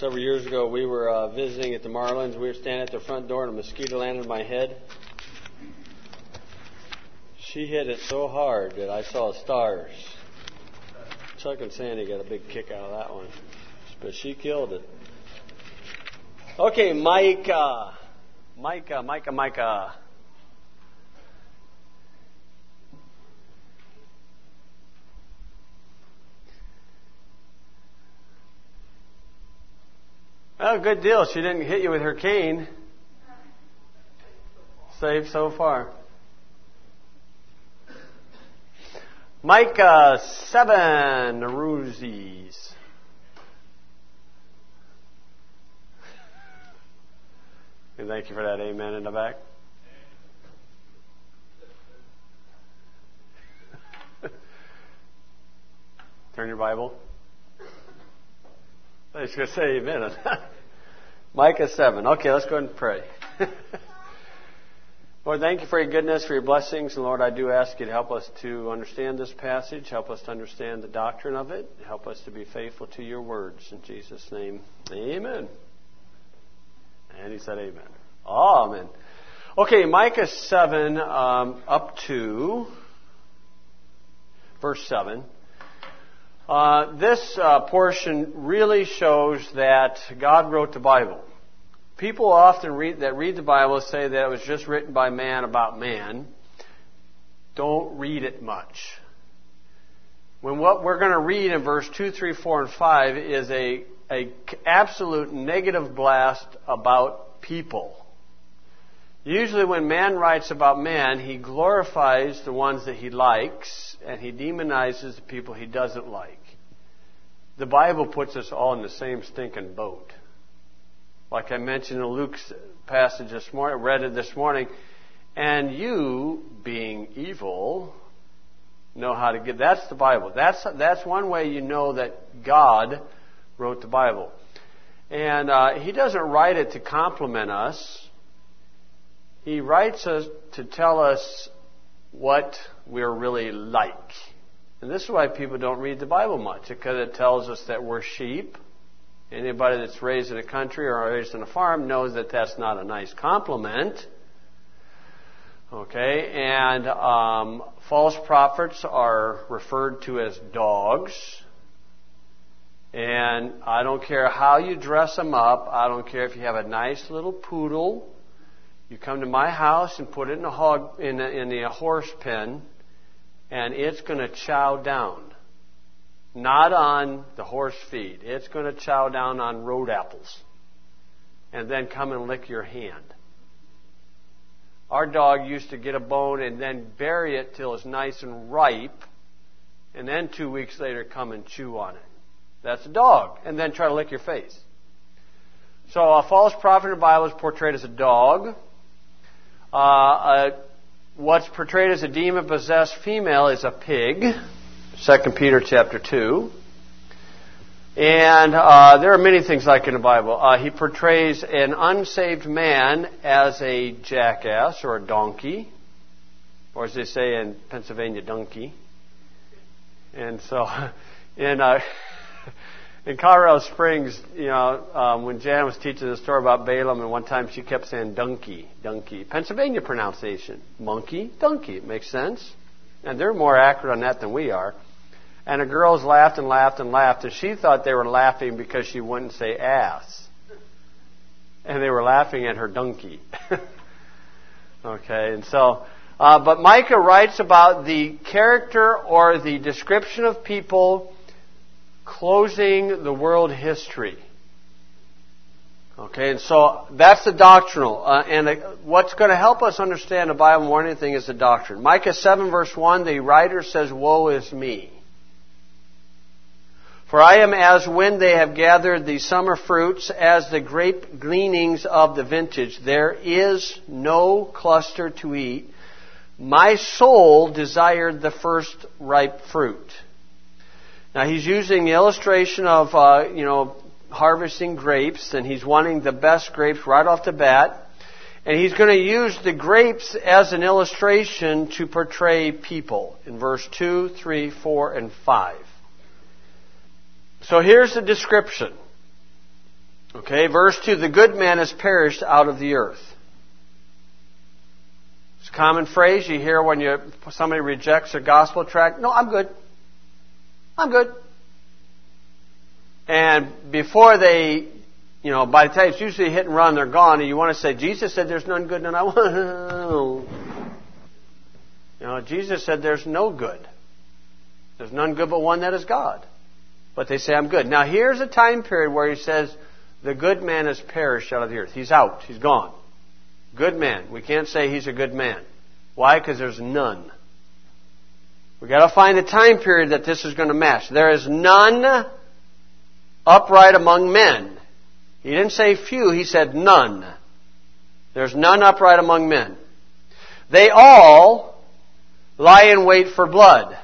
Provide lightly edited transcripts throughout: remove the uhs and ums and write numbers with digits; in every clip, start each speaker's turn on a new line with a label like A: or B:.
A: Several years ago, we were visiting at the Marlins. We were standing at the front door, and a mosquito landed on my head. She hit it so hard that I saw stars. Chuck and Sandy got a big kick out of that one, but she killed it. Okay, Micah. Oh, good deal. She didn't hit you with her cane. Safe so far. Micah 7, Naruzis. And thank you for that amen in the back. Turn your Bible. I was going to say amen. Micah 7. Okay, let's go ahead and pray. Lord, thank you for your goodness, for your blessings. And Lord, I do ask you to help us to understand this passage. Help us to understand the doctrine of it. Help us to be faithful to your words. In Jesus' name, amen. And he said amen. Amen. Okay, Micah 7 up to verse 7. This portion really shows that God wrote the Bible. People often read the Bible say that it was just written by man about man. Don't read it much. When what we're going to read in verse 2, 3, 4, and 5 is a absolute negative blast about people. Usually when man writes about man, he glorifies the ones that he likes and he demonizes the people he doesn't like. The Bible puts us all in the same stinking boat. Like I mentioned in Luke's passage this morning, I read it this morning, and you, being evil, know how to get. That's the Bible. That's one way you know that God wrote the Bible. And he doesn't write it to compliment us. He writes us to tell us what we're really like. And this is why people don't read the Bible much, because it tells us that we're sheep. Anybody that's raised in a country or raised on a farm knows that that's not a nice compliment. Okay, and false prophets are referred to as dogs. And I don't care how you dress them up. I don't care if you have a nice little poodle. You come to my house and put it in a horse pen, and it's going to chow down. Not on the horse feed. It's going to chow down on road apples. And then come and lick your hand. Our dog used to get a bone and then bury it till it's nice and ripe. And then 2 weeks later come and chew on it. That's a dog. And then try to lick your face. So a false prophet in the Bible is portrayed as a dog. What's portrayed as a demon-possessed female is a pig. 2 Peter chapter 2. And there are many things like in the Bible. He portrays an unsaved man as a jackass or a donkey. Or as they say in Pennsylvania, donkey. And so in Colorado Springs, when Jan was teaching the story about Balaam, and one time she kept saying donkey. Pennsylvania pronunciation. Monkey, donkey. It makes sense. And they're more accurate on that than we are. And the girls laughed and laughed and laughed, and she thought they were laughing because she wouldn't say ass. And they were laughing at her donkey. Okay, and so, but Micah writes about the character or the description of people closing the world history. Okay, and so that's the doctrinal. What's going to help us understand the Bible more than anything is the doctrine. Micah 7 verse 1, the writer says, "Woe is me. For I am as when they have gathered the summer fruits, as the grape gleanings of the vintage. There is no cluster to eat. My soul desired the first ripe fruit." Now he's using the illustration of, harvesting grapes, and he's wanting the best grapes right off the bat. And he's going to use the grapes as an illustration to portray people in verse 2, 3, 4, and 5. So here's the description. Okay, verse 2, the good man has perished out of the earth. It's a common phrase you hear when somebody rejects a gospel tract. No, I'm good. I'm good. And before they, by the time it's usually hit and run, they're gone, and you want to say, Jesus said there's none good, none I want. Jesus said there's no good. There's none good but one, that is God. But they say, I'm good. Now here's a time period where he says, the good man has perished out of the earth. He's out. He's gone. Good man. We can't say he's a good man. Why? Because there's none. We've got to find a time period that this is going to match. There is none upright among men. He didn't say few. He said none. There's none upright among men. They all lie in wait for blood.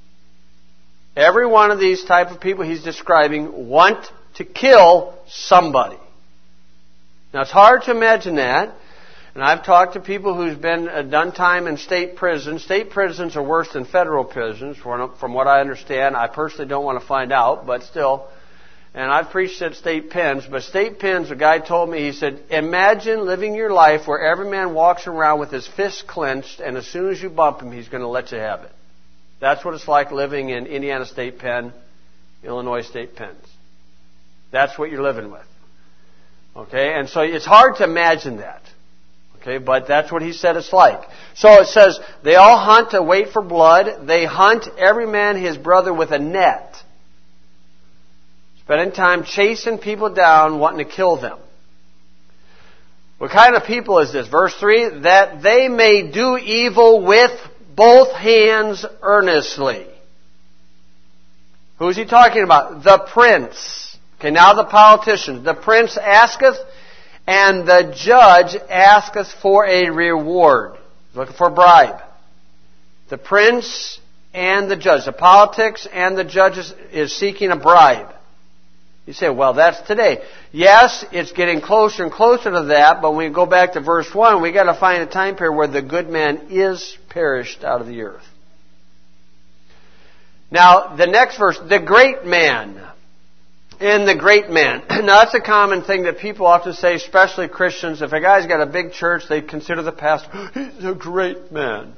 A: Every one of these type of people he's describing want to kill somebody. Now it's hard to imagine that. And I've talked to people who've done time in state prisons. State prisons are worse than federal prisons, from what I understand. I personally don't want to find out, but still. And I've preached at state pens. But state pens, a guy told me, he said, imagine living your life where every man walks around with his fists clenched, and as soon as you bump him, he's going to let you have it. That's what it's like living in Indiana State Pen, Illinois State Pens. That's what you're living with. Okay? And so it's hard to imagine that. Okay? But that's what he said it's like. So it says, they all hunt to wait for blood. They hunt every man his brother with a net. Spending time chasing people down, wanting to kill them. What kind of people is this? Verse 3, that they may do evil with both hands earnestly. Who's he talking about? The prince. Okay, now the politicians. The prince asketh, and the judge asketh for a reward. Looking for a bribe. The prince and the judge. The politics and the judge is seeking a bribe. You say, well, that's today. Yes, it's getting closer and closer to that, but when we go back to verse 1, we got to find a time period where the good man is perished out of the earth. Now, the next verse, the great man. And the great man. Now, that's a common thing that people often say, especially Christians. If a guy's got a big church, they consider the pastor, he's a great man.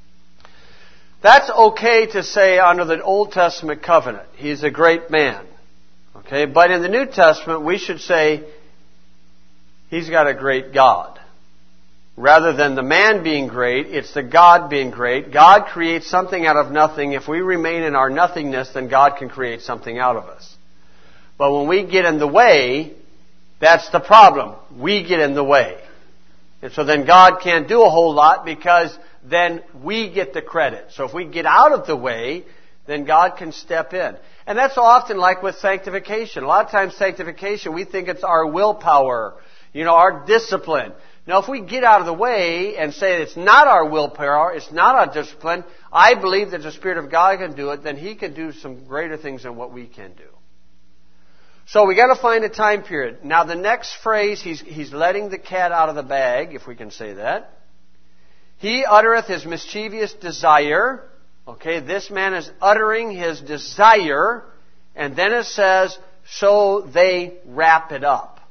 A: That's okay to say under the Old Testament covenant. He's a great man. Okay, but in the New Testament, we should say, he's got a great God. Rather than the man being great, it's the God being great. God creates something out of nothing. If we remain in our nothingness, then God can create something out of us. But when we get in the way, that's the problem. We get in the way. And so then God can't do a whole lot because then we get the credit. So if we get out of the way, then God can step in. And that's often like with sanctification. A lot of times sanctification, we think it's our willpower, our discipline. Now, if we get out of the way and say it's not our willpower, it's not our discipline, I believe that the Spirit of God can do it, then He can do some greater things than what we can do. So we got to find a time period. Now, the next phrase, he's letting the cat out of the bag, if we can say that. He uttereth his mischievous desire. Okay, this man is uttering his desire, and then it says, so they wrap it up.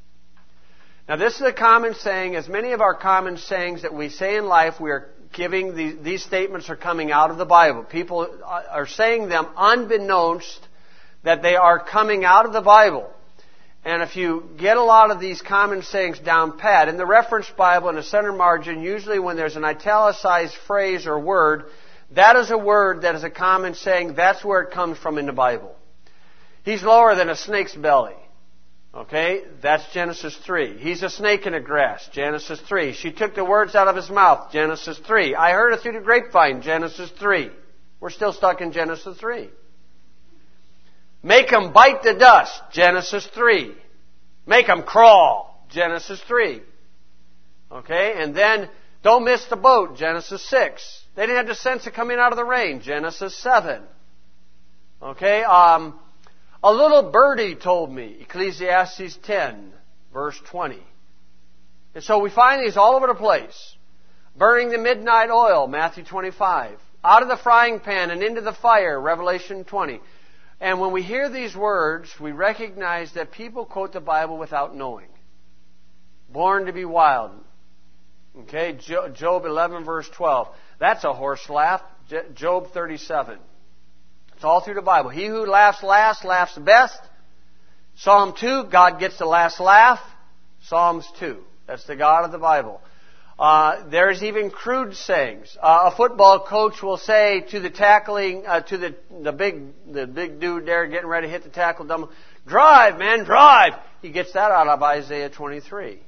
A: Now this is a common saying. As many of our common sayings that we say in life, we are giving, these statements are coming out of the Bible. People are saying them unbeknownst that they are coming out of the Bible. And if you get a lot of these common sayings down pat, in the reference Bible in the center margin, usually when there's an italicized phrase or word, that is a word that is a common saying. That's where it comes from in the Bible. He's lower than a snake's belly. Okay? That's Genesis 3. He's a snake in the grass. Genesis 3. She took the words out of his mouth. Genesis 3. I heard it through the grapevine. Genesis 3. We're still stuck in Genesis 3. Make them bite the dust. Genesis 3. Make them crawl. Genesis 3. Okay? And then don't miss the boat. Genesis 6. They didn't have the sense of coming out of the rain. Genesis 7. Okay? A little birdie told me. Ecclesiastes 10, verse 20. And so we find these all over the place. Burning the midnight oil, Matthew 25. Out of the frying pan and into the fire, Revelation 20. And when we hear these words, we recognize that people quote the Bible without knowing. Born to be wild. Okay, Job 11 verse 12. That's a horse laugh. Job 37. It's all through the Bible. He who laughs last laughs the best. Psalm 2, God gets the last laugh. Psalms 2. That's the God of the Bible. There's even crude sayings. A football coach will say to the tackling, to the big dude there getting ready to hit the tackle, drive, man, drive. He gets that out of Isaiah 23.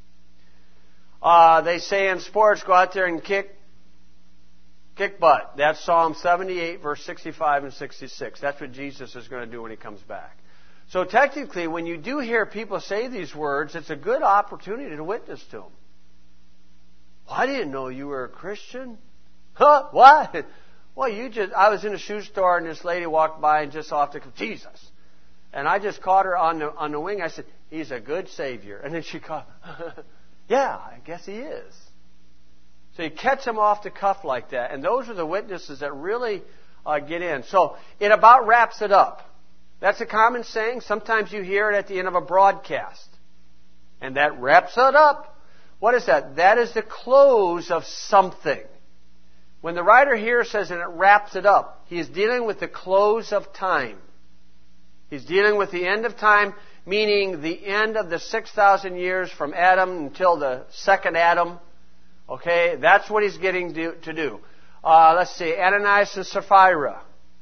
A: They say in sports, go out there and kick butt. That's Psalm 78, verse 65 and 66. That's what Jesus is going to do when He comes back. So technically, when you do hear people say these words, it's a good opportunity to witness to them. Well, I didn't know you were a Christian. Huh? What? Well, I was in a shoe store and this lady walked by and just off to Jesus. And I just caught her on the wing. I said, He's a good Savior. And then she caught, yeah, I guess He is. So you catch them off the cuff like that. And those are the witnesses that really get in. So it about wraps it up. That's a common saying. Sometimes you hear it at the end of a broadcast. And that wraps it up. What is that? That is the close of something. When the writer here says, and it wraps it up, he is dealing with the close of time. He's dealing with the end of time, meaning the end of the 6,000 years from Adam until the second Adam. Okay, that's what he's getting to do. Let's see, Ananias and Sapphira.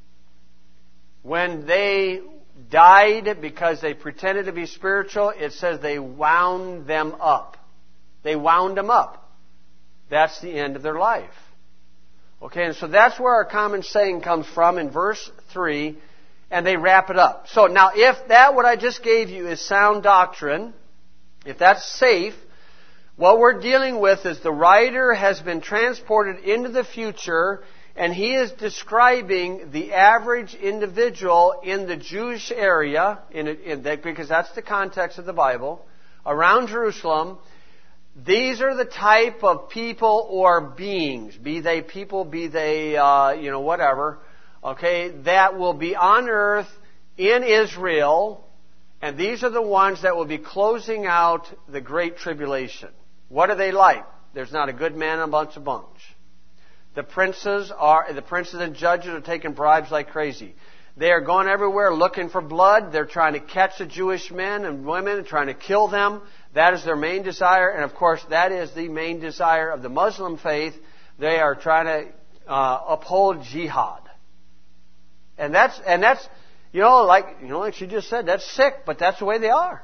A: When they died because they pretended to be spiritual, it says they wound them up. They wound them up. That's the end of their life. Okay, and so that's where our common saying comes from in verse 3, and they wrap it up. So now if that, what I just gave you, is sound doctrine, if that's safe, what we're dealing with is the writer has been transported into the future, and he is describing the average individual in the Jewish area, because that's the context of the Bible, around Jerusalem. These are the type of people or beings, be they people, be they, whatever, okay, that will be on earth in Israel, and these are the ones that will be closing out the Great Tribulation. What are they like? There's not a good man and a bunch of bunch. The princes and judges are taking bribes like crazy. They are going everywhere looking for blood. They're trying to catch the Jewish men and women and trying to kill them. That is their main desire. And of course, that is the main desire of the Muslim faith. They are trying to uphold jihad. And that's, like she just said, that's sick, but that's the way they are.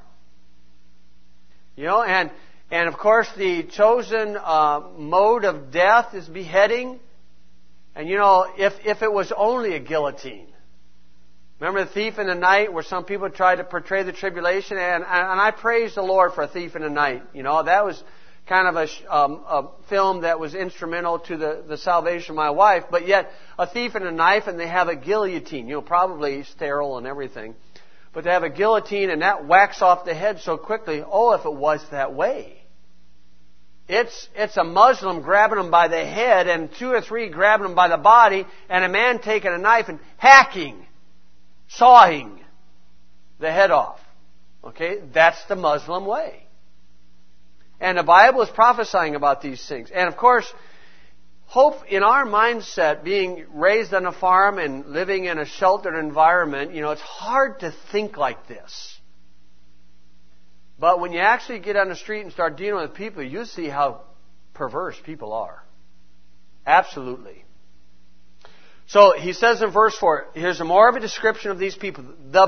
A: And of course, the chosen mode of death is beheading. And if it was only a guillotine. Remember the thief in the night, where some people tried to portray the tribulation, and I praise the Lord for a thief in the night. That was kind of a film that was instrumental to the salvation of my wife. But yet, a thief and a knife, and they have a guillotine. Probably sterile and everything, but they have a guillotine, and that whacks off the head so quickly. Oh, if it was that way. It's a Muslim grabbing them by the head, and 2 or 3 grabbing them by the body, and a man taking a knife and hacking, sawing the head off. Okay? That's the Muslim way. And the Bible is prophesying about these things. And of course, hope in our mindset, being raised on a farm and living in a sheltered environment, it's hard to think like this. But when you actually get on the street and start dealing with people, you see how perverse people are. Absolutely. So he says in verse 4, here's more of a description of these people. The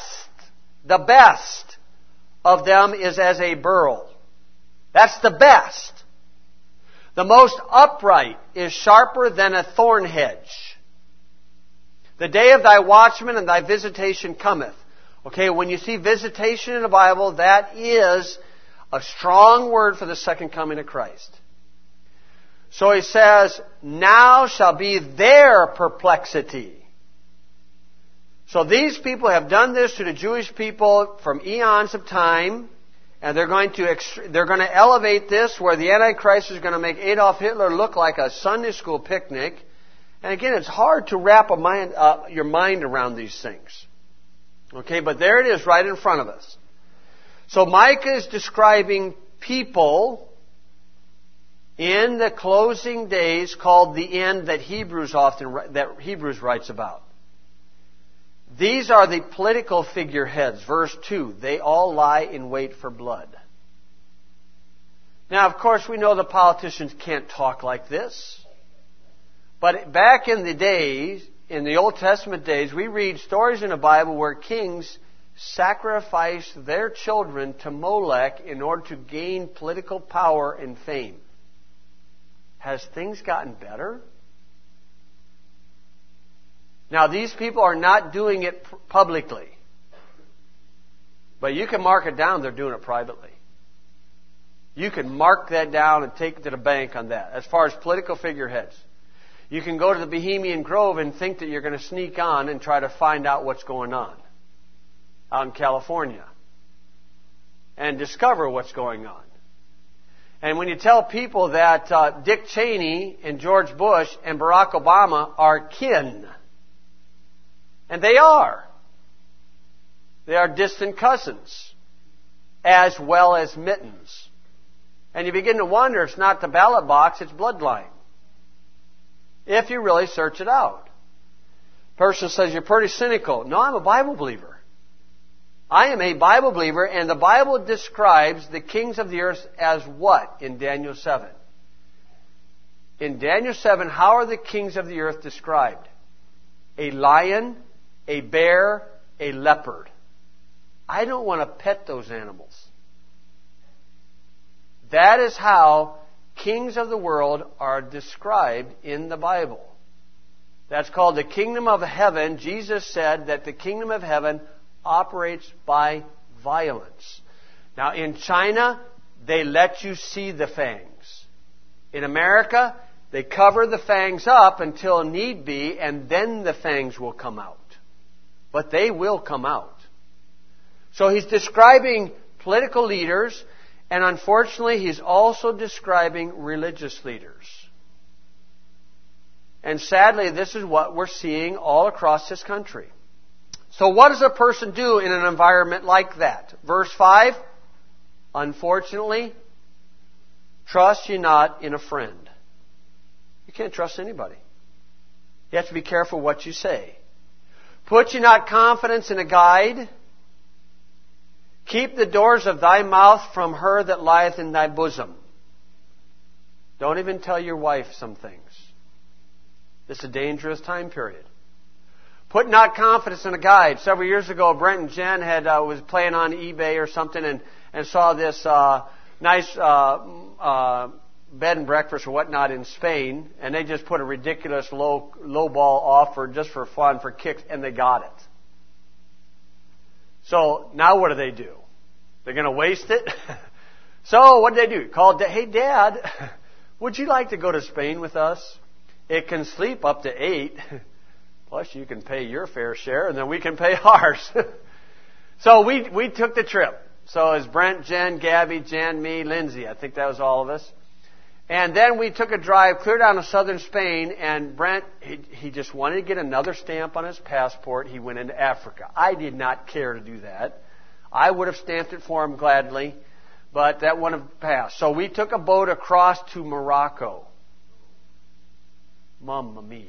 A: best of them is as a beryl. That's the best. The most upright is sharper than a thorn hedge. The day of thy watchman and thy visitation cometh. Okay, when you see visitation in the Bible, that is a strong word for the second coming of Christ. So he says, now shall be their perplexity. So these people have done this to the Jewish people from eons of time, and they're going to elevate this where the Antichrist is going to make Adolf Hitler look like a Sunday school picnic, And again, it's hard to wrap your mind around these things. Okay, but there it is right in front of us. So Micah is describing people in the closing days called the end that Hebrews writes about. These are the political figureheads. Verse 2, they all lie in wait for blood. Now, of course, we know the politicians can't talk like this. But back in the days, in the Old Testament days, we read stories in the Bible where kings sacrificed their children to Molech in order to gain political power and fame. Has things gotten better? Now, these people are not doing it publicly. But you can mark it down, they're doing it privately. You can mark that down and take it to the bank on that, as far as political figureheads. You can go to the Bohemian Grove and think that you're going to sneak on and try to find out what's going on out in California and discover what's going on. And when you tell people that Dick Cheney and George Bush and Barack Obama are kin, and they are distant cousins as well as mittens. And you begin to wonder, it's not the ballot box, it's bloodline. If you really search it out. Person says, you're pretty cynical. No, I'm a Bible believer. I am a Bible believer, and the Bible describes the kings of the earth as what in Daniel 7? In Daniel 7, how are the kings of the earth described? A lion, a bear, a leopard. I don't want to pet those animals. That is how kings of the world are described in the Bible. That's called the kingdom of heaven. Jesus said that the kingdom of heaven operates by violence. Now, in China, they let you see the fangs. In America, they cover the fangs up until need be, and then the fangs will come out. But they will come out. So he's describing political leaders, and unfortunately, he's also describing religious leaders. And sadly, this is what we're seeing all across this country. So what does a person do in an environment like that? Verse 5, unfortunately, trust ye not in a friend. You can't trust anybody. You have to be careful what you say. Put ye not confidence in a guide. Keep the doors of thy mouth from her that lieth in thy bosom. Don't even tell your wife some things. This is a dangerous time period. Put not confidence in a guide. Several years ago, Brent and Jen was playing on eBay or something and saw this nice bed and breakfast or whatnot in Spain, and they just put a ridiculous low ball offer just for fun, for kicks, and they got it. So now what do? They're going to waste it? So what did they do? Called, hey Dad, would you like to go to Spain with us? It can sleep up to 8. Plus you can pay your fair share and then we can pay ours. So we took the trip. So it was Brent, Jen, Gabby, Jan, me, Lindsay. I think that was all of us. And then we took a drive clear down to southern Spain, and Brent, he just wanted to get another stamp on his passport. He went into Africa. I did not care to do that. I would have stamped it for him gladly, but that wouldn't have passed. So we took a boat across to Morocco. Mamma mia.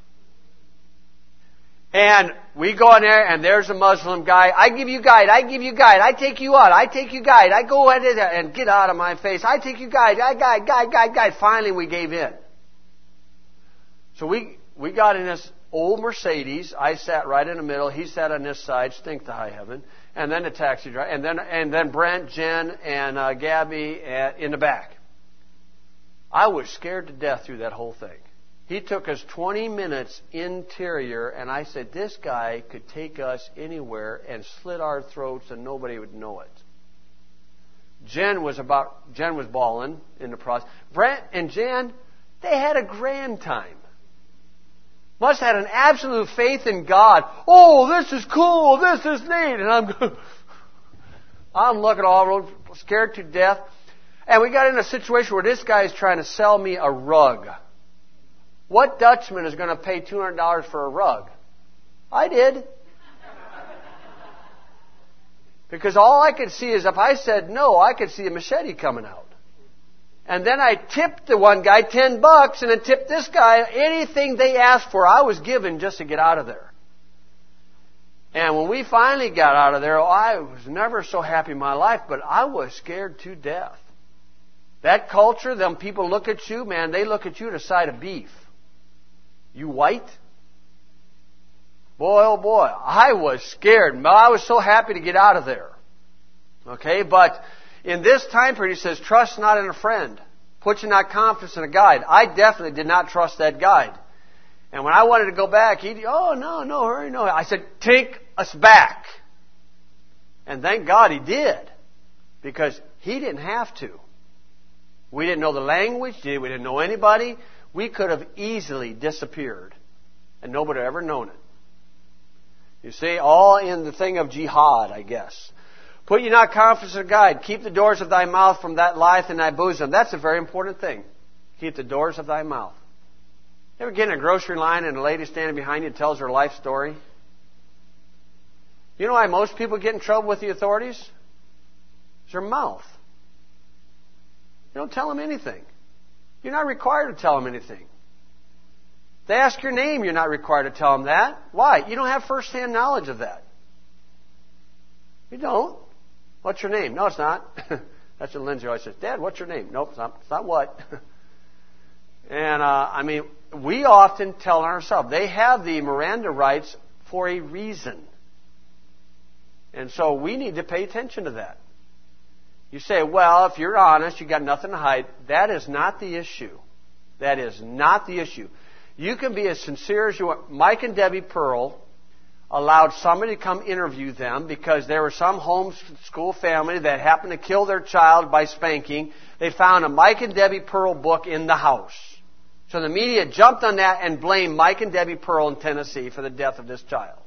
A: And we go in there, and there's a Muslim guy. I give you guide. I give you guide. I take you out. I take you guide. I go ahead and get out of my face. I take you guide. I guide. Finally, we gave in. So we got in this old Mercedes. I sat right in the middle. He sat on this side. Stink to high heaven. And then the taxi driver. And then Brent, Jen, and Gabby in the back. I was scared to death through that whole thing. He took us 20 minutes interior, and I said, this guy could take us anywhere and slit our throats and nobody would know it. Jen was bawling in the process. Brent and Jen, they had a grand time. Must have had an absolute faith in God. Oh, this is cool. This is neat. And I'm looking all around, scared to death. And we got in a situation where this guy is trying to sell me a rug. What Dutchman is going to pay $200 for a rug? I did. Because all I could see is if I said no, I could see a machete coming out. And then I tipped the one guy $10 and then tipped this guy anything they asked for, I was given just to get out of there. And when we finally got out of there, I was never so happy in my life, but I was scared to death. That culture, them people look at you, man, they look at you at a side of beef. You white? Boy, oh boy, I was scared. I was so happy to get out of there. Okay, but in this time period, he says, trust not in a friend. Put your not confidence in a guide. I definitely did not trust that guide. And when I wanted to go back, no, hurry, no. I said, take us back. And thank God he did. Because he didn't have to. We didn't know the language. We didn't know anybody. We could have easily disappeared. And nobody would have ever known it. You see, all in the thing of jihad, I guess. Put ye not confidence in a guide. Keep the doors of thy mouth from that lieth in thy bosom. That's a very important thing. Keep the doors of thy mouth. You ever get in a grocery line and a lady standing behind you tells her life story? You know why most people get in trouble with the authorities? It's their mouth. You don't tell them anything. You're not required to tell them anything. They ask your name, you're not required to tell them that. Why? You don't have first-hand knowledge of that. You don't. What's your name? No, it's not. That's what Lindsay always says. Dad, what's your name? Nope, it's not what. And, we often tell ourselves. They have the Miranda rights for a reason. And so we need to pay attention to that. You say, well, if you're honest, you got nothing to hide. That is not the issue. That is not the issue. You can be as sincere as you want. Mike and Debbie Pearl allowed somebody to come interview them because there was some homeschool family that happened to kill their child by spanking. They found a Mike and Debbie Pearl book in the house. So the media jumped on that and blamed Mike and Debbie Pearl in Tennessee for the death of this child.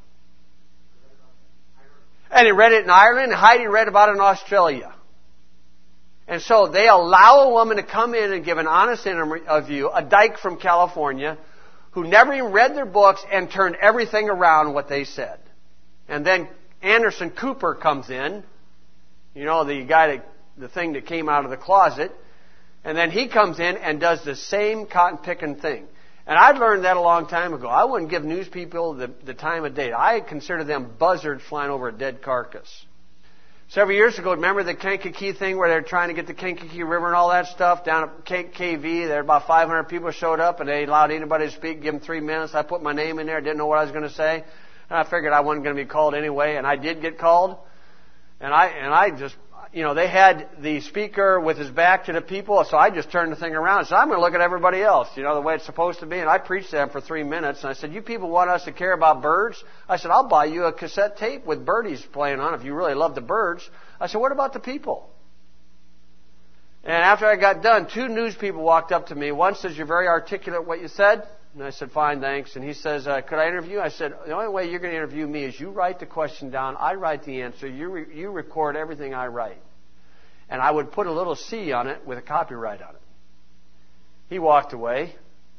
A: And he read it in Ireland, and Heidi read about it in Australia. And so they allow a woman to come in and give an honest interview, a dyke from California, who never even read their books and turned everything around what they said. And then Anderson Cooper comes in, you know, the thing that came out of the closet, and then he comes in and does the same cotton-picking thing. And I learned that a long time ago. I wouldn't give news people the time of day. I consider them buzzards flying over a dead carcass. Several years ago, remember the Kankakee thing where they're trying to get the Kankakee River and all that stuff down at KV? There were about 500 people showed up and they allowed anybody to speak, give them 3 minutes. I put my name in there, didn't know what I was going to say. And I figured I wasn't going to be called anyway, and I did get called. And I just, you know, they had the speaker with his back to the people, so I just turned the thing around and said, I'm going to look at everybody else, you know, the way it's supposed to be. And I preached to them for 3 minutes, and I said, you people want us to care about birds? I said, I'll buy you a cassette tape with birdies playing on if you really love the birds. I said, what about the people? And after I got done, 2 news people walked up to me. One says, you're very articulate what you said. And I said, fine, thanks. And he says, could I interview you? I said, the only way you're going to interview me is you write the question down, I write the answer, you record everything I write. And I would put a little C on it with a copyright on it. He walked away.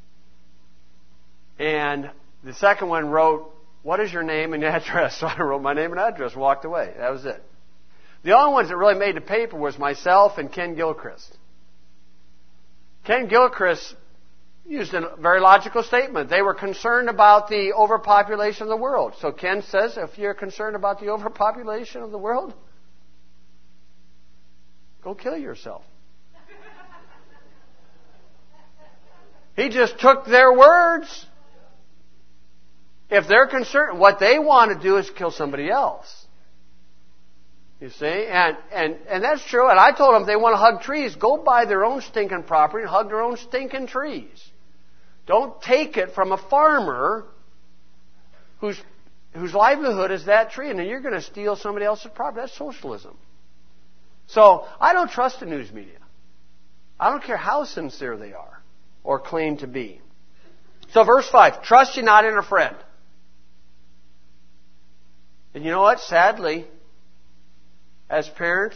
A: And the second one wrote, what is your name and address? So I wrote my name and address, walked away. That was it. The only ones that really made the paper was myself and Ken Gilchrist. Ken Gilchrist used a very logical statement. They were concerned about the overpopulation of the world. So Ken says, if you're concerned about the overpopulation of the world, go kill yourself. He just took their words. If they're concerned, what they want to do is kill somebody else. You see? And that's true. And I told them if they want to hug trees, go buy their own stinking property and hug their own stinking trees. Don't take it from a farmer whose livelihood is that tree, and then you're going to steal somebody else's property. That's socialism. So I don't trust the news media. I don't care how sincere they are or claim to be. So verse 5, trust ye not in a friend. And you know what? Sadly, as parents,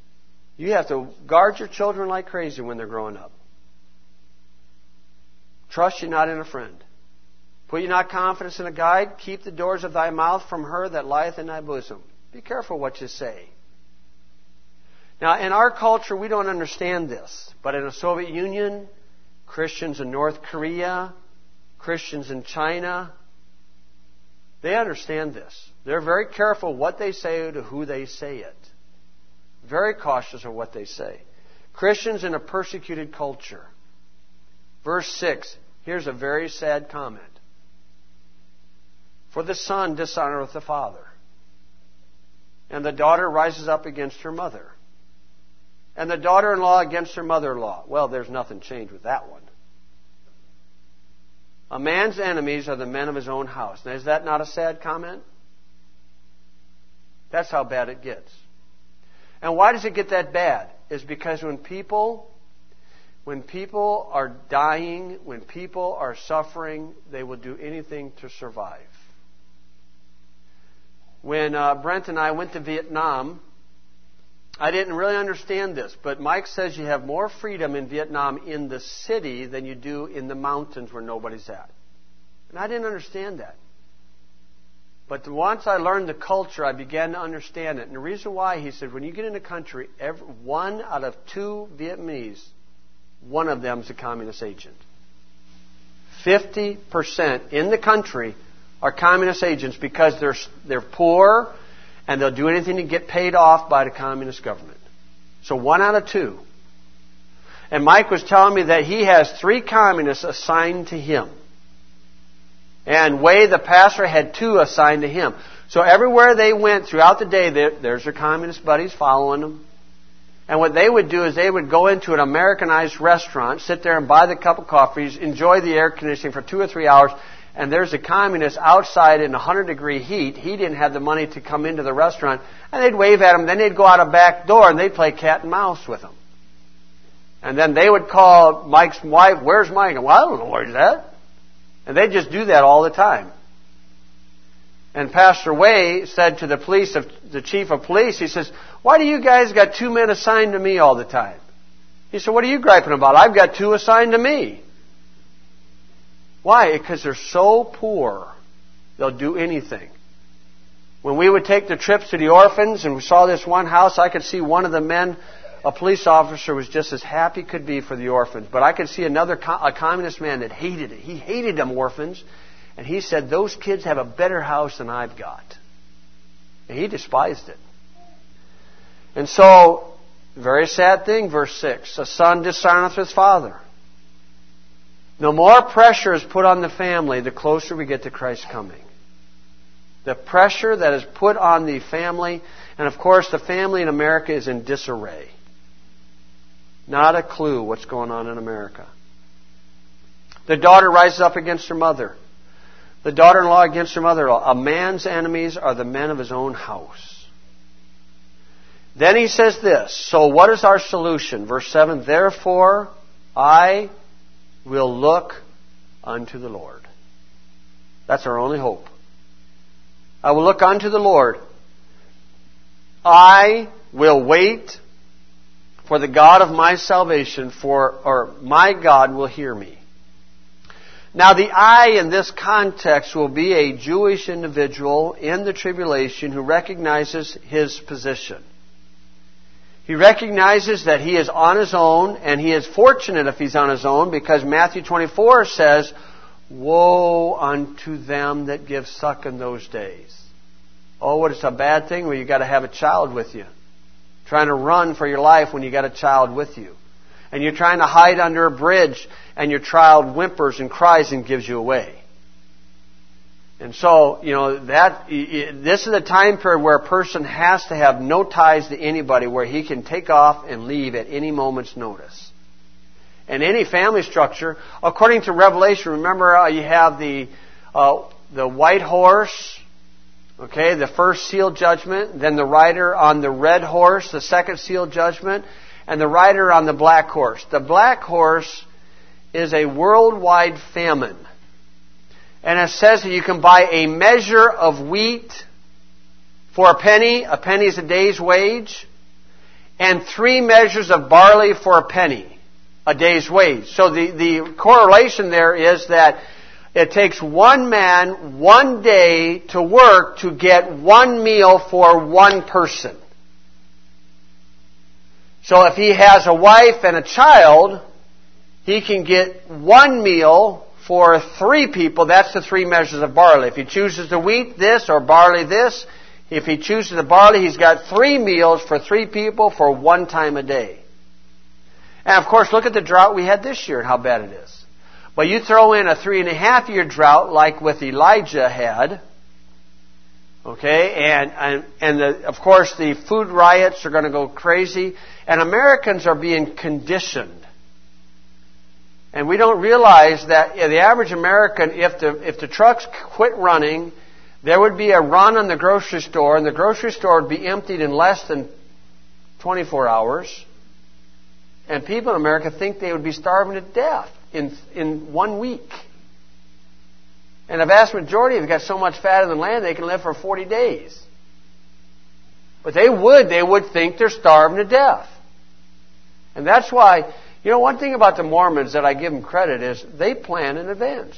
A: you have to guard your children like crazy when they're growing up. Trust ye not in a friend. Put ye not confidence in a guide. Keep the doors of thy mouth from her that lieth in thy bosom. Be careful what you say. Now, in our culture, we don't understand this. But in the Soviet Union, Christians in North Korea, Christians in China, they understand this. They're very careful what they say to who they say it. Very cautious of what they say. Christians in a persecuted culture. Verse 6, here's a very sad comment. For the son dishonoreth the father, and the daughter rises up against her mother, and the daughter-in-law against her mother-in-law. Well, there's nothing changed with that one. A man's enemies are the men of his own house. Now, is that not a sad comment? That's how bad it gets. And why does it get that bad? It's because when people are dying, when people are suffering, they will do anything to survive. When Brent and I went to Vietnam, I didn't really understand this, but Mike says you have more freedom in Vietnam in the city than you do in the mountains where nobody's at. And I didn't understand that. But once I learned the culture, I began to understand it. And the reason why, he said, when you get in a country, 1 out of 2 Vietnamese, one of them is a communist agent. 50% in the country are communist agents because they're poor and they'll do anything to get paid off by the communist government. So 1 out of 2. And Mike was telling me that he has 3 communists assigned to him. And Wei, the pastor, had 2 assigned to him. So everywhere they went throughout the day, there's their communist buddies following them. And what they would do is they would go into an Americanized restaurant, sit there and buy the cup of coffees, enjoy the air conditioning for 2 or 3 hours, and there's a communist outside in 100-degree heat. He didn't have the money to come into the restaurant, and they'd wave at him. Then they'd go out a back door, and they'd play cat and mouse with him. And then they would call Mike's wife, "Where's Mike?" Well, I don't know where he's at. And they'd just do that all the time. And Pastor Wei said to the chief of police, he says, "Why do you guys got 2 men assigned to me all the time?" He said, "What are you griping about? I've got 2 assigned to me." Why? Because they're so poor, they'll do anything. When we would take the trips to the orphans and we saw this one house, I could see one of the men, a police officer, was just as happy could be for the orphans. But I could see a communist man that hated it. He hated them orphans. And he said, "Those kids have a better house than I've got." And he despised it. And so, very sad thing, verse 6. A son dishonoreth his father. The more pressure is put on the family, the closer we get to Christ's coming. The pressure that is put on the family, and of course the family in America is in disarray. Not a clue what's going on in America. The daughter rises up against her mother. The daughter-in-law against her mother-in-law. A man's enemies are the men of his own house. Then he says this. So what is our solution? Verse 7, therefore I will look unto the Lord. That's our only hope. I will look unto the Lord. I will wait for the God of my salvation, or my God will hear me. Now the I in this context will be a Jewish individual in the tribulation who recognizes his position. He recognizes that he is on his own, and he is fortunate if he's on his own, because Matthew 24 says, "Woe unto them that give suck in those days." Oh, what is a bad thing where you got to have a child with you. Trying to run for your life when you got a child with you. And you're trying to hide under a bridge, and your child whimpers and cries and gives you away. And so, this is a time period where a person has to have no ties to anybody, where he can take off and leave at any moment's notice. And any family structure, according to Revelation, remember you have the white horse, okay, the first seal judgment, then the rider on the red horse, the second seal judgment, and the rider on the black horse. The black horse is a worldwide famine. And it says that you can buy a measure of wheat for a penny. A penny is a day's wage. And 3 measures of barley for a penny. a day's wage. So the correlation there is that it takes one man 1 day to work to get one meal for one person. So if he has a wife and a child, he can get one meal for 3 people. That's the 3 measures of barley. If he chooses the wheat this or barley this, if he chooses the barley, he's got 3 meals for 3 people for 1 time a day. And of course, look at the drought we had this year and how bad it is. But you throw in a 3.5-year drought like with Elijah had, okay, and of course the food riots are going to go crazy, and Americans are being conditioned. And we don't realize that the average American, if the trucks quit running, there would be a run on the grocery store, and the grocery store would be emptied in less than 24 hours. And people in America think they would be starving to death in 1 week. And the vast majority have got so much fat in the land they can live for 40 days. But they would think they're starving to death. And that's why, one thing about the Mormons that I give them credit is they plan in advance.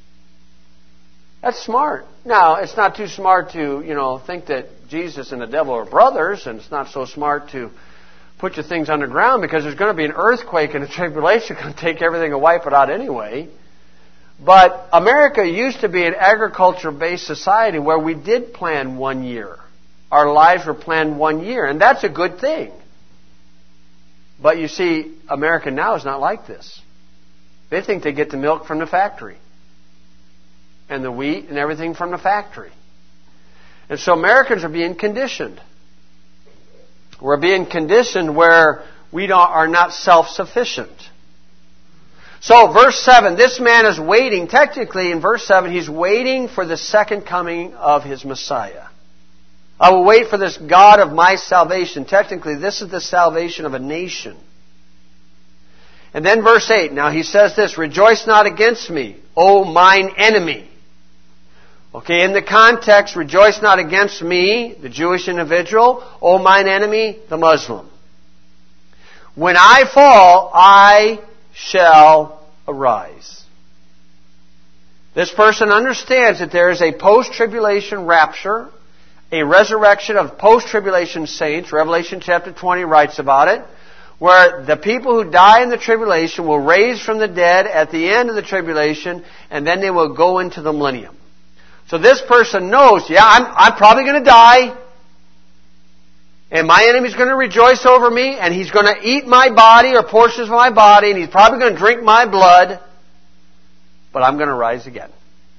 A: That's smart. Now, it's not too smart to, think that Jesus and the devil are brothers, and it's not so smart to put your things underground because there's going to be an earthquake and a tribulation going to take everything and wipe it out anyway. But America used to be an agriculture-based society where we did plan 1 year. Our lives were planned 1 year, and that's a good thing. But you see, America now is not like this. They think they get the milk from the factory and the wheat and everything from the factory. And so Americans are being conditioned. We're being conditioned where we are not self-sufficient. So, verse 7, this man is waiting. Technically, in verse 7, he's waiting for the second coming of his Messiah. I will wait for this God of my salvation. Technically, this is the salvation of a nation. And then verse 8, now he says this, rejoice not against me, O mine enemy. Okay, in the context, rejoice not against me, the Jewish individual, O mine enemy, the Muslim. When I fall, I shall arise. This person understands that there is a post-tribulation rapture, a resurrection of post-tribulation saints. Revelation chapter 20 writes about it, where the people who die in the tribulation will raise from the dead at the end of the tribulation, and then they will go into the millennium. So this person knows, I'm probably going to die, and my enemy's going to rejoice over me, and he's going to eat my body or portions of my body, and he's probably going to drink my blood, but I'm going to rise again.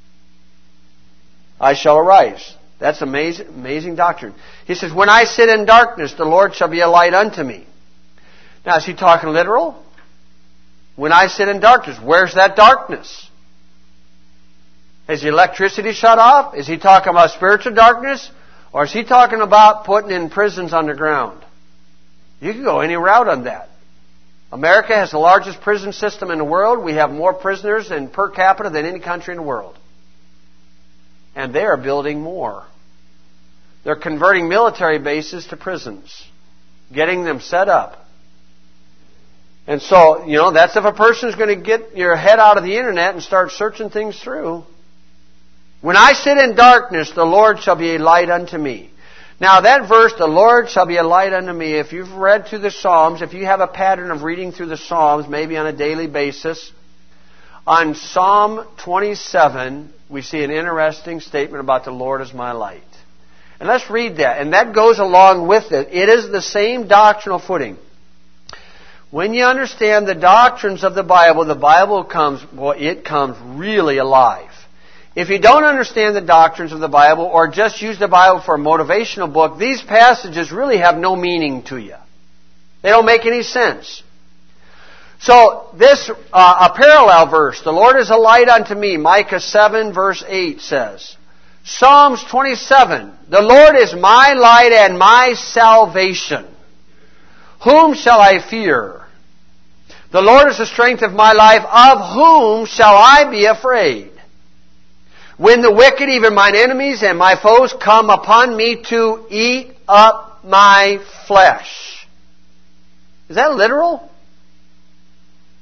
A: I shall arise. That's amazing doctrine. He says, when I sit in darkness, the Lord shall be a light unto me. Now, is he talking literal? When I sit in darkness, where's that darkness? Is the electricity shut off? Is he talking about spiritual darkness? Or is he talking about putting in prisons underground? You can go any route on that. America has the largest prison system in the world. We have more prisoners in per capita than any country in the world. And they are building more. They're converting military bases to prisons, getting them set up. And so, that's if a person is going to get your head out of the internet and start searching things through. When I sit in darkness, the Lord shall be a light unto me. Now that verse, the Lord shall be a light unto me, if you've read through the Psalms, if you have a pattern of reading through the Psalms, maybe on a daily basis, on Psalm 27, we see an interesting statement about the Lord as my light. And let's read that. And that goes along with it. It is the same doctrinal footing. When you understand the doctrines of the Bible comes really alive. If you don't understand the doctrines of the Bible or just use the Bible for a motivational book, these passages really have no meaning to you. They don't make any sense. So this, a parallel verse, the Lord is a light unto me, Micah 7 verse 8 says. Psalms 27, the Lord is my light and my salvation. Whom shall I fear? The Lord is the strength of my life. Of whom shall I be afraid? When the wicked, even mine enemies and my foes, come upon me to eat up my flesh. Is that literal?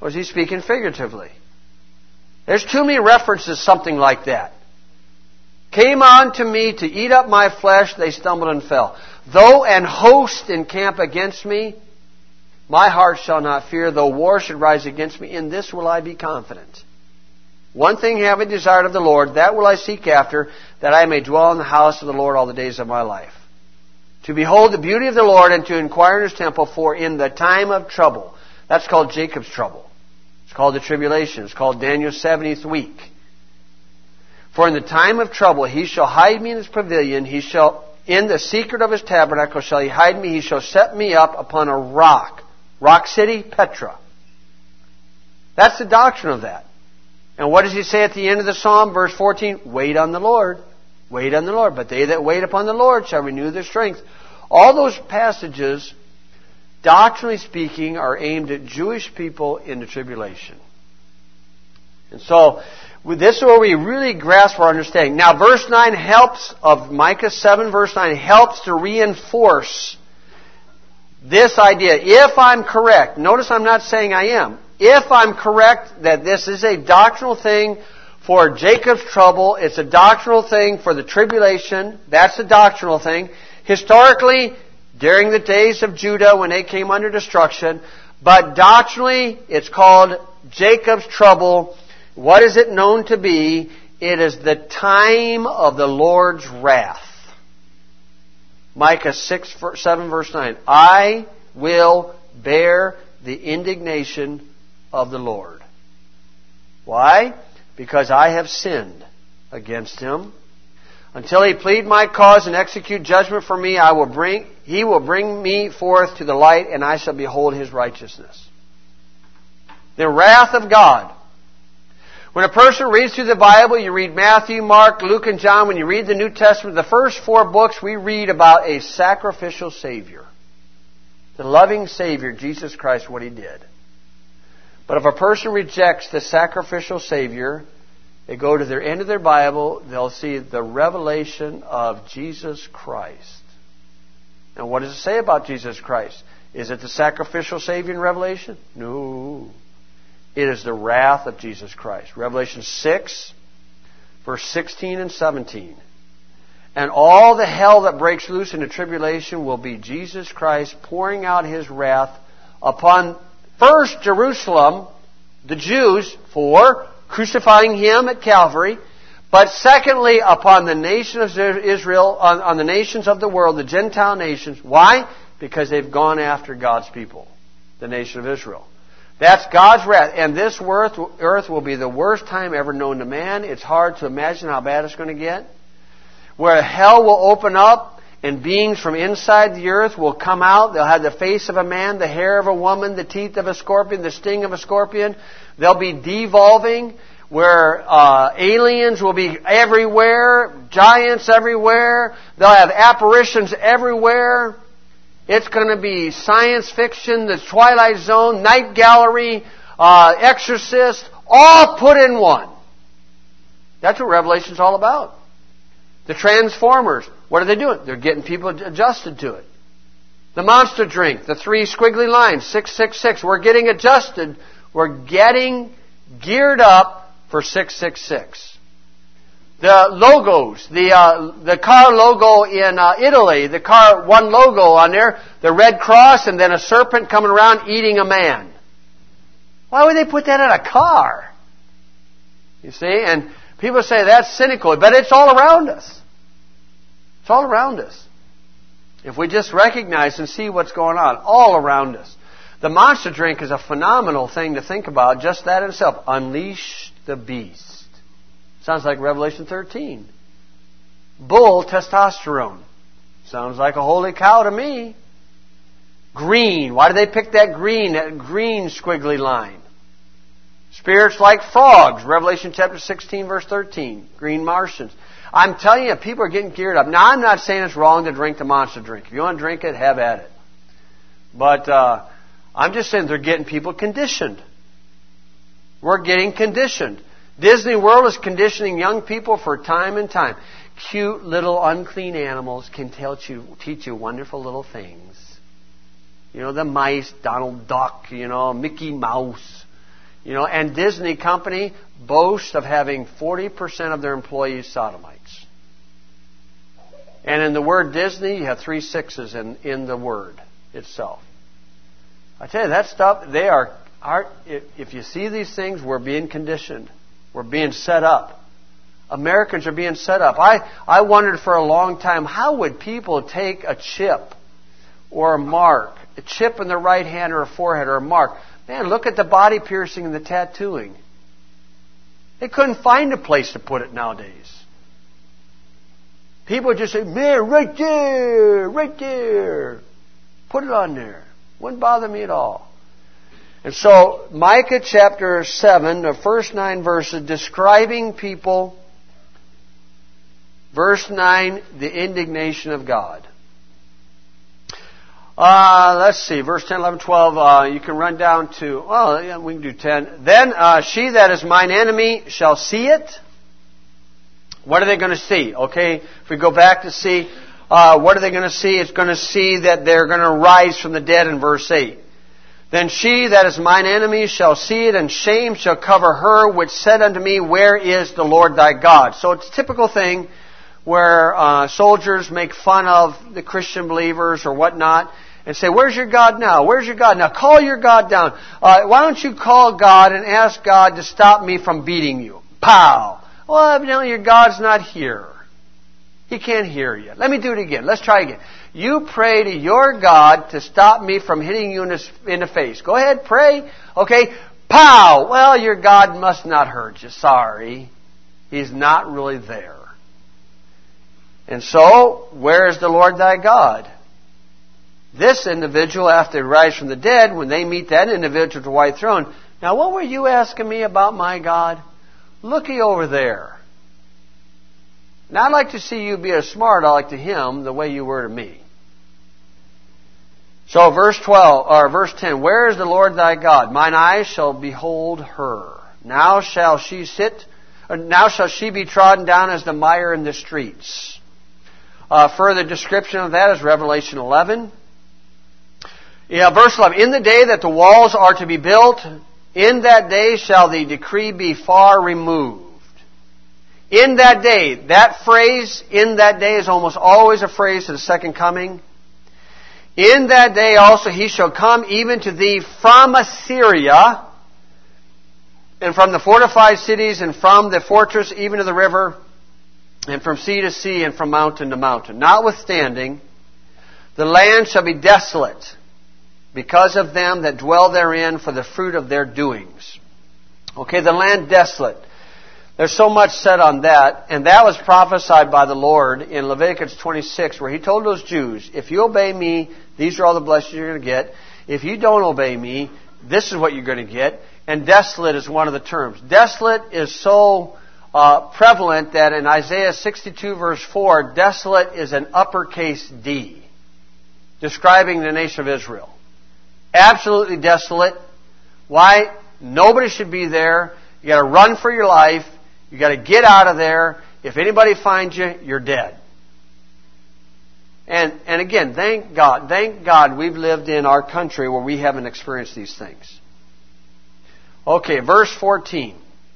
A: Or is he speaking figuratively? There's too many references, something like that. Came on to me to eat up my flesh, they stumbled and fell. Though an host encamp against me, my heart shall not fear. Though war should rise against me, in this will I be confident. One thing have I desired of the Lord, that will I seek after, that I may dwell in the house of the Lord all the days of my life. To behold the beauty of the Lord and to inquire in His temple, for in the time of trouble. That's called Jacob's trouble. It's called the tribulation. It's called Daniel's 70th week. For in the time of trouble He shall hide me in His pavilion. He shall, in the secret of His tabernacle shall He hide me. He shall set me up upon a rock. Rock city, Petra. That's the doctrine of that. And what does He say at the end of the Psalm, verse 14? Wait on the Lord. Wait on the Lord. But they that wait upon the Lord shall renew their strength. All those passages, doctrinally speaking, are aimed at Jewish people in the tribulation. And so, this is where we really grasp our understanding. Now, verse 9 helps, of Micah 7, verse 9, helps to reinforce this idea. If I'm correct, notice I'm not saying I am. If I'm correct that this is a doctrinal thing for Jacob's trouble, it's a doctrinal thing for the tribulation, that's a doctrinal thing. Historically, during the days of Judah when they came under destruction, but doctrinally it's called Jacob's trouble. What is it known to be? It is the time of the Lord's wrath. Micah 7 verse 9. I will bear the indignation of the Lord. Why? Because I have sinned against Him. Until He plead my cause and execute judgment for me, He will bring me forth to the light, and I shall behold His righteousness. The wrath of God. When a person reads through the Bible, you read Matthew, Mark, Luke, and John. When you read the New Testament, the first 4 books, we read about a sacrificial Savior. The loving Savior, Jesus Christ, what He did. But if a person rejects the sacrificial Savior, they go to their end of their Bible, they'll see the revelation of Jesus Christ. And what does it say about Jesus Christ? Is it the sacrificial Savior in Revelation? No. It is the wrath of Jesus Christ. Revelation 6, verse 16 and 17. And all the hell that breaks loose in the tribulation will be Jesus Christ pouring out His wrath upon, first, Jerusalem, the Jews, for crucifying Him at Calvary, but secondly, upon the nation of Israel, on the nations of the world, the Gentile nations. Why? Because they've gone after God's people, the nation of Israel. That's God's wrath. And this earth will be the worst time ever known to man. It's hard to imagine how bad it's going to get. Where hell will open up and beings from inside the earth will come out. They'll have the face of a man, the hair of a woman, the teeth of a scorpion, the sting of a scorpion. They'll be devolving, where aliens will be everywhere, giants everywhere. They'll have apparitions everywhere. It's going to be science fiction, the Twilight Zone, Night Gallery, Exorcist, all put in one. That's what Revelation's all about. The Transformers, what are they doing? They're getting people adjusted to it. The monster drink, the 3 squiggly lines, 666. We're getting adjusted. We're getting geared up for 666. The logos, the car logo in Italy, the car, one logo on there, the red cross and then a serpent coming around eating a man. Why would they put that in a car? You see, and people say that's cynical, but it's all around us. It's all around us. If we just recognize and see what's going on, all around us. The monster drink is a phenomenal thing to think about, just that in itself. Unleash the beast. Sounds like Revelation 13. Bull testosterone. Sounds like a holy cow to me. Green. Why did they pick that green squiggly line? Spirits like frogs. Revelation chapter 16, verse 13. Green Martians. I'm telling you, people are getting geared up. Now, I'm not saying it's wrong to drink the monster drink. If you want to drink it, have at it. But I'm just saying they're getting people conditioned. We're getting conditioned. Disney World is conditioning young people for time and time. Cute little unclean animals can teach you wonderful little things. You know, the mice, Donald Duck, Mickey Mouse. And Disney Company boasts of having 40% of their employees sodomites. And in the word Disney, you have 3 sixes in the word itself. I tell you, that stuff, if you see these things, we're being conditioned. We're being set up. Americans are being set up. I wondered for a long time, how would people take a chip or a mark, a chip in their right hand or a forehead or a mark? Man, look at the body piercing and the tattooing. They couldn't find a place to put it nowadays. People just say, man, right there. Put it on there. Wouldn't bother me at all. And so, Micah chapter 7, the first 9 verses, describing people. Verse 9, the indignation of God. Let's see, verse 10, 11, 12, you can run down to, we can do 10. Then she that is mine enemy shall see it. What are they going to see? Okay, if we go back to see, what are they going to see? It's going to see that they're going to rise from the dead in verse 8. Then she that is mine enemy shall see it, and shame shall cover her, which said unto me, where is the Lord thy God? So it's a typical thing where soldiers make fun of the Christian believers or whatnot, and say, where's your God now? Where's your God now? Call your God down. Why don't you call God and ask God to stop me from beating you? Pow! Well, evidently your God's not here. He can't hear you. Let me do it again. Let's try again. You pray to your God to stop me from hitting you in the face. Go ahead, pray. Okay. Pow! Well, your God must not hurt you. Sorry. He's not really there. And so, where is the Lord thy God? This individual, after they rise from the dead, when they meet that individual at the white throne, now what were you asking me about my God? Looky over there. Now I'd like to see you be as smart aleck to him the way you were to me. So verse 10, where is the Lord thy God? Mine eyes shall behold her. Now shall she be trodden down as the mire in the streets. Further description of that is Revelation 11. Verse 11. In the day that the walls are to be built, in that day shall the decree be far removed. In that day, that phrase, in that day, is almost always a phrase to the second coming. In that day also he shall come even to thee from Assyria, and from the fortified cities, and from the fortress even to the river, and from sea to sea, and from mountain to mountain. Notwithstanding, the land shall be desolate, because of them that dwell therein, for the fruit of their doings. Okay, the land desolate. There's so much said on that, and that was prophesied by the Lord in Leviticus 26, where He told those Jews, if you obey me, these are all the blessings you're going to get. If you don't obey me, this is what you're going to get. And desolate is one of the terms. Desolate is so prevalent that in Isaiah 62 verse 4, desolate is an uppercase D, describing the nation of Israel. Absolutely desolate. Why? Nobody should be there. You got to run for your life. You got to get out of there. If anybody finds you, you're dead. And again, thank God we've lived in our country where we haven't experienced these things. Okay, verse 14.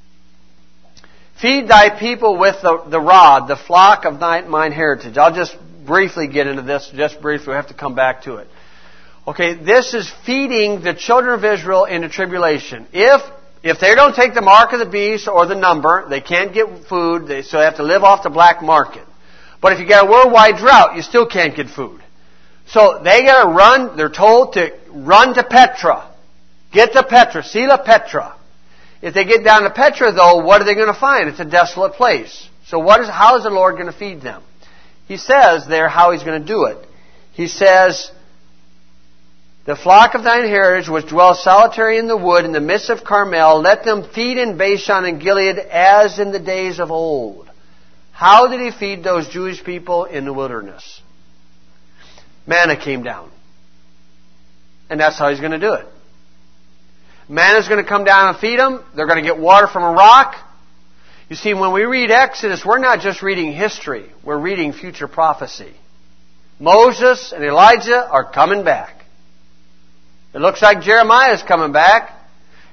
A: Feed thy people with the rod, the flock of mine heritage. I'll just briefly get into this, just briefly. We have to come back to it. Okay, this is feeding the children of Israel into tribulation. If they don't take the mark of the beast or the number, they can't get food, so they have to live off the black market. But if you get a worldwide drought, you still can't get food. So they got to run, they're told to run to Petra. Get to Petra, Sela Petra. If they get down to Petra, though, what are they going to find? It's a desolate place. So how is the Lord going to feed them? He says there how He's going to do it. He says, the flock of thine heritage, which dwell solitary in the wood, in the midst of Carmel, let them feed in Bashan and Gilead as in the days of old. How did He feed those Jewish people in the wilderness? Manna came down. And that's how He's going to do it. Manna's going to come down and feed them. They're going to get water from a rock. You see, when we read Exodus, we're not just reading history. We're reading future prophecy. Moses and Elijah are coming back. It looks like Jeremiah is coming back.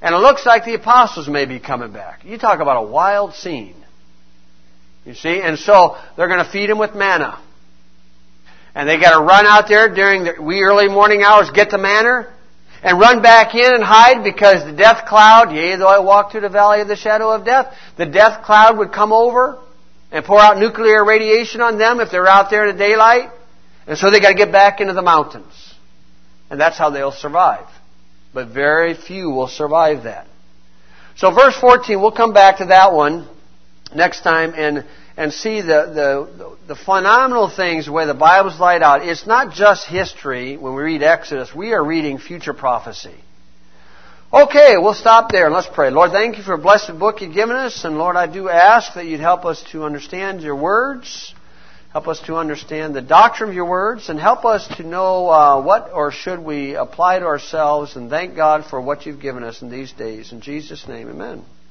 A: And it looks like the apostles may be coming back. You talk about a wild scene. You see? And so they're going to feed them with manna. And they got to run out there during the wee early morning hours, get the manna, and run back in and hide because the death cloud, yea, though I walk through the valley of the shadow of death, the death cloud would come over and pour out nuclear radiation on them if they're out there in the daylight. And so they got to get back into the mountains. And that's how they'll survive. But very few will survive that. So verse 14, we'll come back to that one next time and see the phenomenal things the way the Bible's laid out. It's not just history when we read Exodus. We are reading future prophecy. Okay, we'll stop there and let's pray. Lord, thank you for a blessed book you've given us. And Lord, I do ask that you'd help us to understand your words. Help us to understand the doctrine of your words. And help us to know what or should we apply to ourselves. And thank God for what you've given us in these days. In Jesus' name, amen.